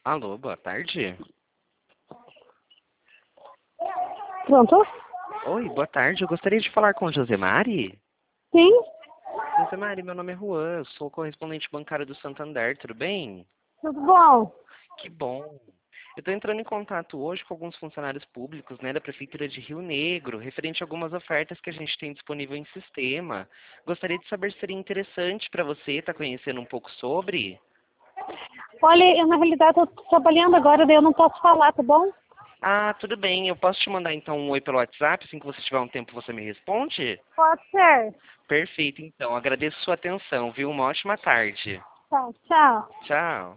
Alô, boa tarde. Pronto? Oi, boa tarde. Eu gostaria de falar com Josemari. Sim, Josemari, meu nome é Juan, eu sou correspondente bancário do Santander, tudo bem? tudo bom? Que bom. Eu estou entrando em contato hoje com alguns funcionários públicos, né, da Prefeitura de Rio Negro, referente a algumas ofertas que a gente tem disponível em sistema. Gostaria de saber se seria interessante para você estar conhecendo um pouco sobre. Olha, eu na realidade estou trabalhando agora, daí eu não posso falar, tá bom? Ah, tudo bem. Eu posso te mandar então um oi pelo WhatsApp, assim que você tiver um tempo você me responde? Pode ser. Perfeito, então. Agradeço sua atenção, viu? Uma ótima tarde. Tá, tchau. Tchau.